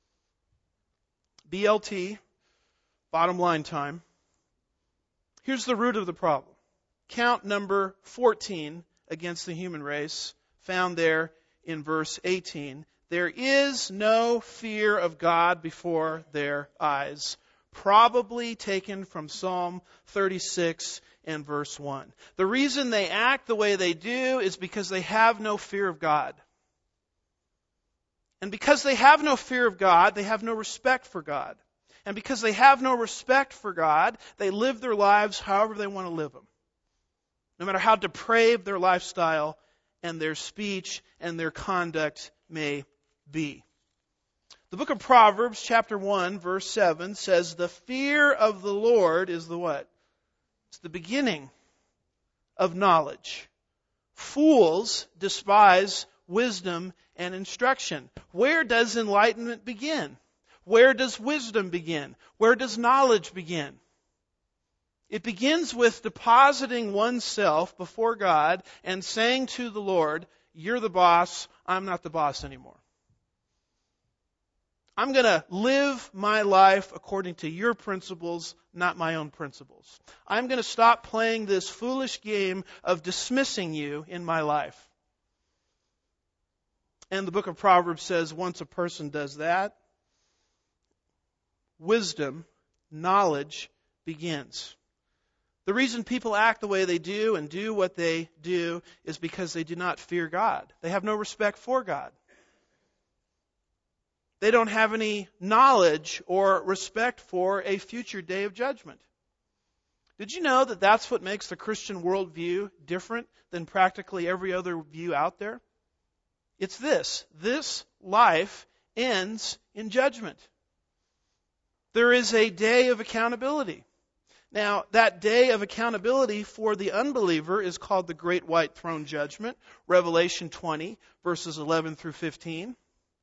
BLT, bottom line time. Here's the root of the problem. Count number 14 against the human race, found there in verse 18. There is no fear of God before their eyes. Probably taken from Psalm 36 and verse 1. The reason they act the way they do is because they have no fear of God. And because they have no fear of God, they have no respect for God. And because they have no respect for God, they live their lives however they want to live them. No matter how depraved their lifestyle and their speech and their conduct may be. The book of Proverbs, chapter 1, verse 7 says, "The fear of the Lord is the what? It's the beginning of knowledge. Fools despise wisdom and instruction." Where does enlightenment begin? Where does wisdom begin? Where does knowledge begin? It begins with depositing oneself before God and saying to the Lord, "You're the boss, I'm not the boss anymore. I'm going to live my life according to your principles, not my own principles. I'm going to stop playing this foolish game of dismissing you in my life." And the book of Proverbs says once a person does that, wisdom, knowledge begins. The reason people act the way they do and do what they do is because they do not fear God. They have no respect for God. They don't have any knowledge or respect for a future day of judgment. Did you know that that's what makes the Christian worldview different than practically every other view out there? It's this. This life ends in judgment. There is a day of accountability. Now, that day of accountability for the unbeliever is called the Great White Throne Judgment, Revelation 20, verses 11 through 15.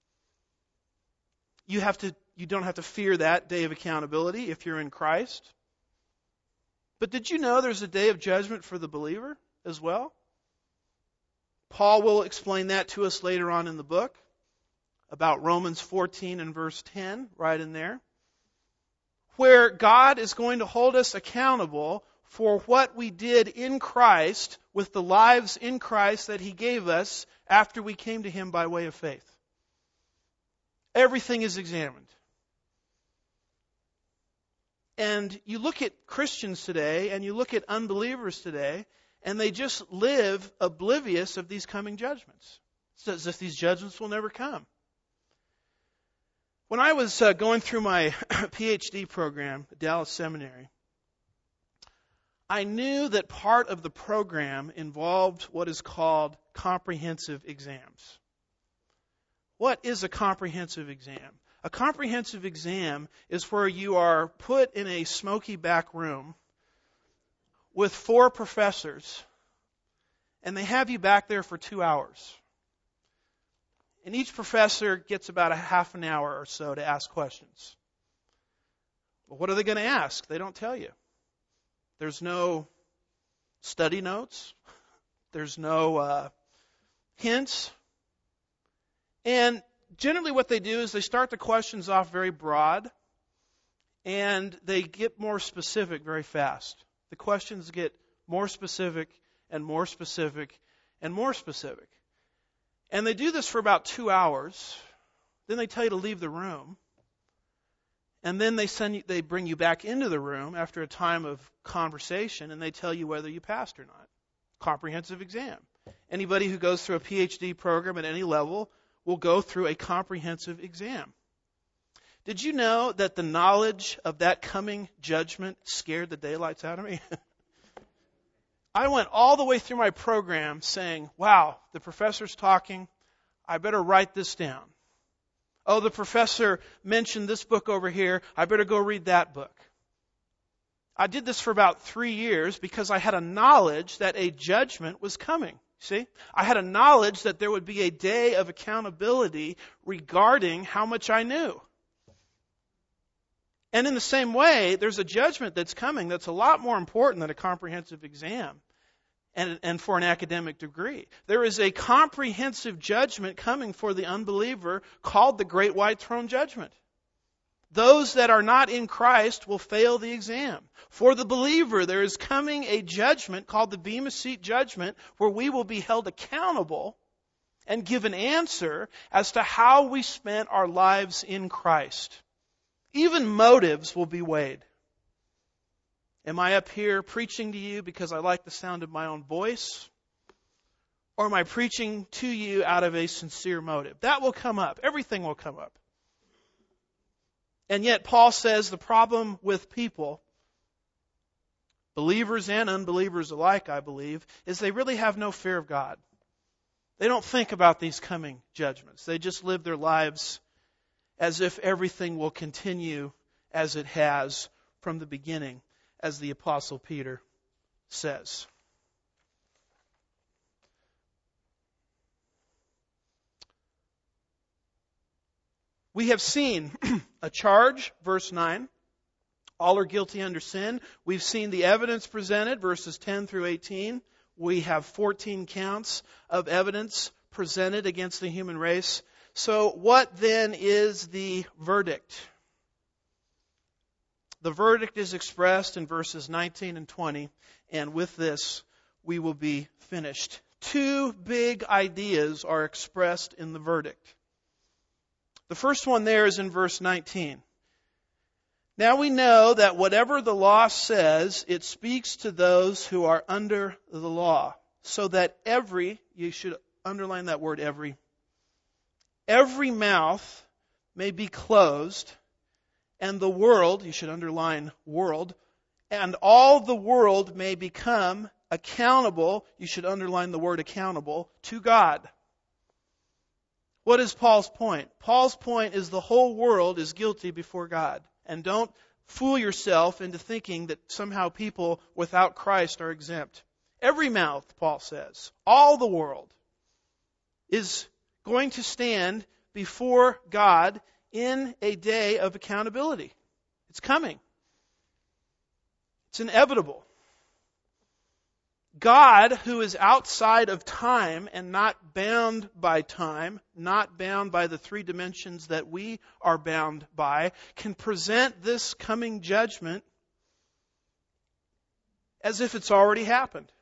You don't have to fear that day of accountability if you're in Christ. But did you know there's a day of judgment for the believer as well? Paul will explain that to us later on in the book about Romans 14 and verse 10, right in there, where God is going to hold us accountable for what we did in Christ with the lives in Christ that He gave us after we came to Him by way of faith. Everything is examined. And you look at Christians today and you look at unbelievers today, and they just live oblivious of these coming judgments. It's as if these judgments will never come. When I was going through my PhD program at Dallas Seminary, I knew that part of the program involved what is called comprehensive exams. What is a comprehensive exam? A comprehensive exam is where you are put in a smoky back room with 4 professors, and they have you back there for 2 hours. And each professor gets about a half an hour or so to ask questions. Well, what are they going to ask? They don't tell you. There's no study notes. There's no hints. And generally what they do is they start the questions off very broad, and they get more specific very fast. The questions get more specific and more specific and more specific. And they do this for about 2 hours. Then they tell you to leave the room. And then they bring you back into the room after a time of conversation, and they tell you whether you passed or not. Comprehensive exam. Anybody who goes through a PhD program at any level will go through a comprehensive exam. Did you know that the knowledge of that coming judgment scared the daylights out of me? I went all the way through my program saying, wow, the professor's talking. I better write this down. Oh, the professor mentioned this book over here. I better go read that book. I did this for about 3 years because I had a knowledge that a judgment was coming. See? I had a knowledge that there would be a day of accountability regarding how much I knew. And in the same way, there's a judgment that's coming that's a lot more important than a comprehensive exam and for an academic degree. There is a comprehensive judgment coming for the unbeliever called the Great White Throne Judgment. Those that are not in Christ will fail the exam. For the believer, there is coming a judgment called the Bema Seat Judgment where we will be held accountable and give an answer as to how we spent our lives in Christ. Even motives will be weighed. Am I up here preaching to you because I like the sound of my own voice? Or am I preaching to you out of a sincere motive? That will come up. Everything will come up. And yet Paul says the problem with people, believers and unbelievers alike, I believe, is they really have no fear of God. They don't think about these coming judgments. They just live their lives as if everything will continue as it has from the beginning, as the Apostle Peter says. We have seen a charge, verse 9. All are guilty under sin. We've seen the evidence presented, verses 10 through 18. We have 14 counts of evidence presented against the human race. So what then is the verdict? The verdict is expressed in verses 19 and 20, and with this we will be finished. 2 big ideas are expressed in the verdict. The first one there is in verse 19. Now we know that whatever the law says, it speaks to those who are under the law, so that you should underline that word every mouth may be closed, and the world, you should underline world, and all the world may become accountable, you should underline the word accountable, to God. What is Paul's point? Paul's point is the whole world is guilty before God. And don't fool yourself into thinking that somehow people without Christ are exempt. Every mouth, Paul says, all the world is going to stand before God in a day of accountability. It's coming. It's inevitable. God, who is outside of time and not bound by time, not bound by the 3 dimensions that we are bound by, can present this coming judgment as if it's already happened.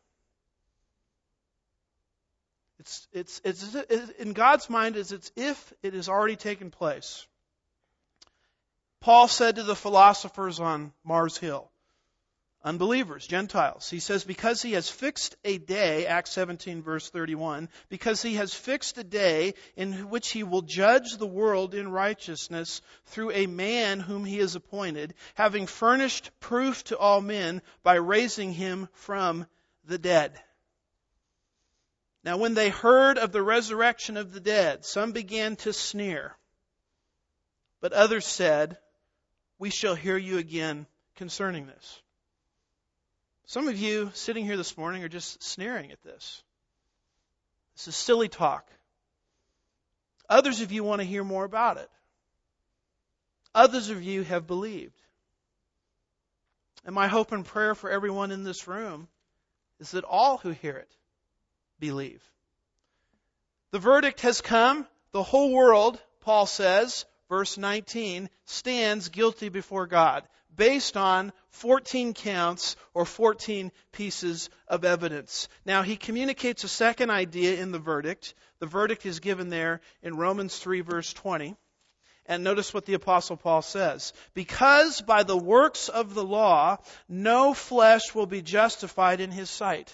It's in God's mind, it's if it has already taken place. Paul said to the philosophers on Mars Hill, unbelievers, Gentiles, he says, because he has fixed a day, Acts 17 verse 31, because he has fixed a day in which he will judge the world in righteousness through a man whom he has appointed, having furnished proof to all men by raising him from the dead. Now when they heard of the resurrection of the dead, some began to sneer, but others said, we shall hear you again concerning this. Some of you sitting here this morning are just sneering at this. This is silly talk. Others of you want to hear more about it. Others of you have believed. And my hope and prayer for everyone in this room is that all who hear it believe. The verdict has come. The whole world Paul says, verse 19, stands guilty before God, based on 14 counts or 14 pieces of evidence. Now, he communicates a second idea in the verdict. The verdict is given there in Romans 3, verse 20. And notice what the Apostle Paul says. Because by the works of the law, no flesh will be justified in his sight.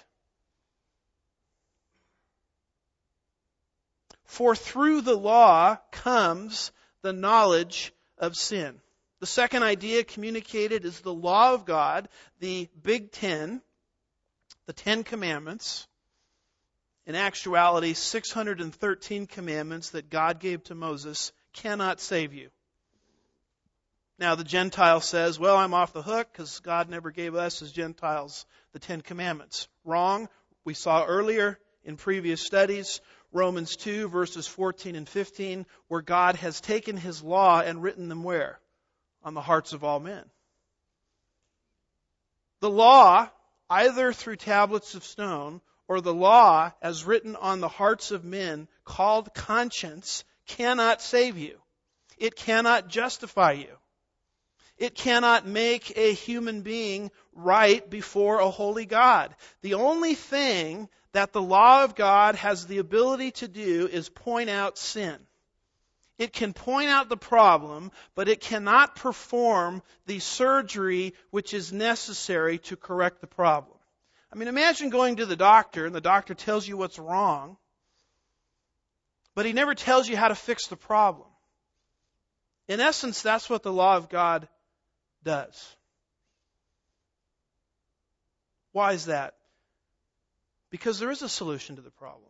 For through the law comes the knowledge of sin. The second idea communicated is the law of God, the Big Ten, the Ten Commandments. In actuality, 613 commandments that God gave to Moses cannot save you. Now the Gentile says, well, I'm off the hook because God never gave us as Gentiles the Ten Commandments. Wrong. We saw earlier in previous studies, Romans 2, verses 14 and 15, where God has taken His law and written them where? On the hearts of all men. The law, either through tablets of stone or the law as written on the hearts of men, called conscience, cannot save you. It cannot justify you. It cannot make a human being right before a holy God. The only thing that the law of God has the ability to do is point out sin. It can point out the problem, but it cannot perform the surgery which is necessary to correct the problem. I mean, imagine going to the doctor and the doctor tells you what's wrong, but he never tells you how to fix the problem. In essence, that's what the law of God does. Why is that? Because there is a solution to the problem.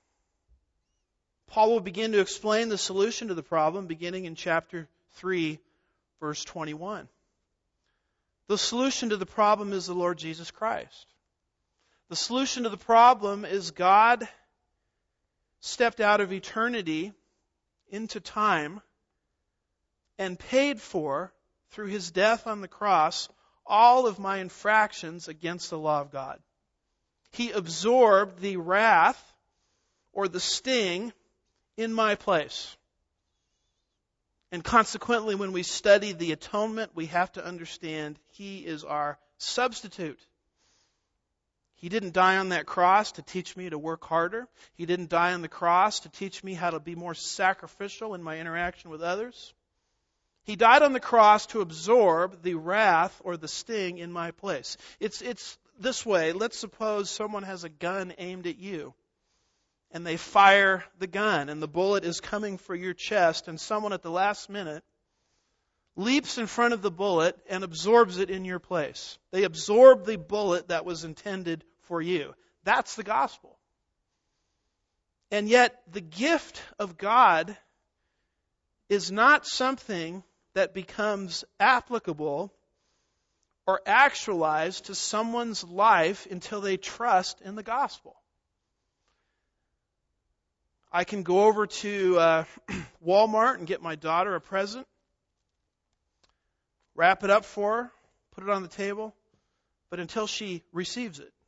Paul will begin to explain the solution to the problem beginning in chapter 3, verse 21. The solution to the problem is the Lord Jesus Christ. The solution to the problem is God stepped out of eternity into time and paid for, through His death on the cross, all of my infractions against the law of God. He absorbed the wrath or the sting in my place. And consequently, when we study the atonement, we have to understand He is our substitute. He didn't die on that cross to teach me to work harder. He didn't die on the cross to teach me how to be more sacrificial in my interaction with others. He died on the cross to absorb the wrath or the sting in my place. It's this way. Let's suppose someone has a gun aimed at you, and they fire the gun, and the bullet is coming for your chest, and someone at the last minute leaps in front of the bullet and absorbs it in your place. They absorb the bullet that was intended for you. That's the gospel. And yet, the gift of God is not something that becomes applicable or actualized to someone's life until they trust in the gospel. I can go over to Walmart and get my daughter a present, wrap it up for her, put it on the table, but until she receives it,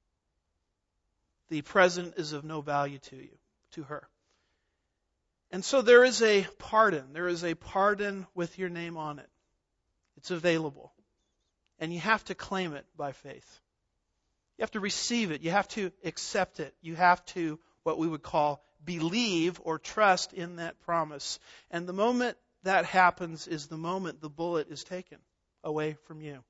the present is of no value to her. And so there is a pardon. There is a pardon with your name on it. It's available. And you have to claim it by faith. You have to receive it. You have to accept it. You have to, what we would call, believe or trust in that promise. And the moment that happens is the moment the bullet is taken away from you.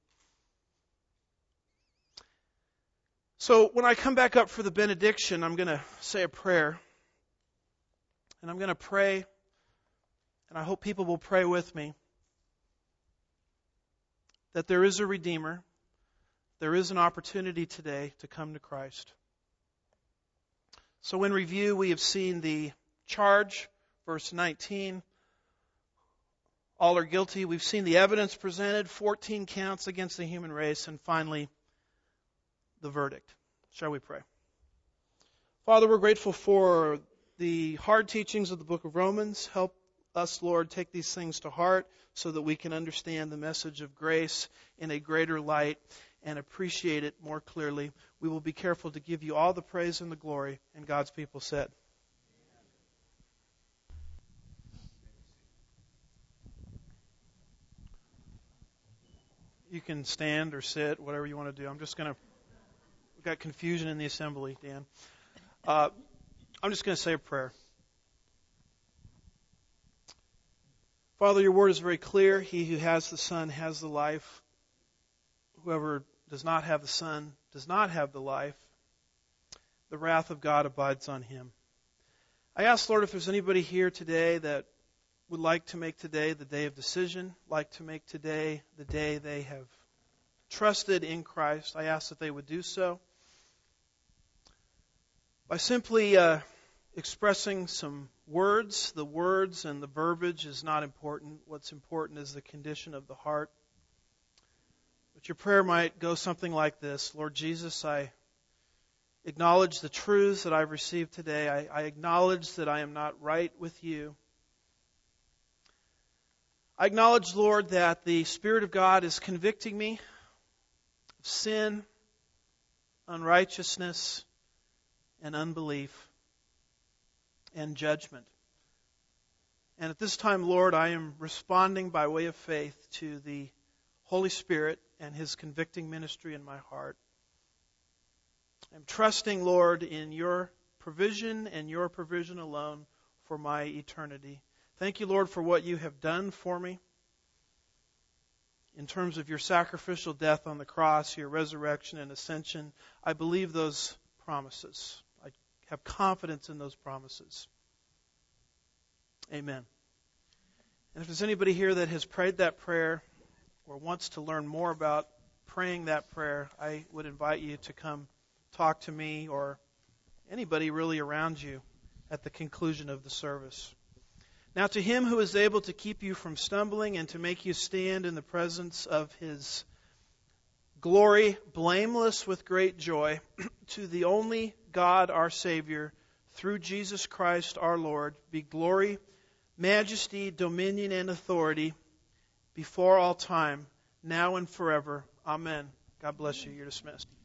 So when I come back up for the benediction, I'm going to say a prayer. And I'm going to pray, and I hope people will pray with me, that there is a Redeemer. There is an opportunity today to come to Christ. So in review, we have seen the charge, verse 19. All are guilty. We've seen the evidence presented, 14 counts against the human race, and finally, the verdict. Shall we pray? Father, we're grateful for the hard teachings of the book of Romans. Help us, Lord, take these things to heart so that we can understand the message of grace in a greater light and appreciate it more clearly. We will be careful to give you all the praise and the glory. And God's people said. You can stand or sit, whatever you want to do. We've got confusion in the assembly, Dan. I'm just going to say a prayer. Father, your word is very clear. He who has the Son has the life. Whoever does not have the Son does not have the life. The wrath of God abides on him. I ask, Lord, if there's anybody here today that would like to make today the day of decision, like to make today the day they have trusted in Christ, I ask that they would do so by simply expressing some words. The words and the verbiage is not important. What's important is the condition of the heart. But your prayer might go something like this: Lord Jesus, I acknowledge the truths that I've received today. I acknowledge that I am not right with you. I acknowledge, Lord, that the Spirit of God is convicting me of sin, unrighteousness, and unbelief, and judgment. And at this time, Lord, I am responding by way of faith to the Holy Spirit and His convicting ministry in my heart. I'm trusting, Lord, in your provision and your provision alone for my eternity. Thank you, Lord, for what you have done for me in terms of your sacrificial death on the cross, your resurrection and ascension. I believe those promises. I have confidence in those promises. Amen. And if there's anybody here that has prayed that prayer or wants to learn more about praying that prayer, I would invite you to come talk to me or anybody really around you at the conclusion of the service. Now to Him who is able to keep you from stumbling and to make you stand in the presence of His glory, blameless with great joy, to the only God our Savior, through Jesus Christ our Lord, be glory, majesty, dominion, and authority before all time, now and forever. Amen. God bless you. You're dismissed.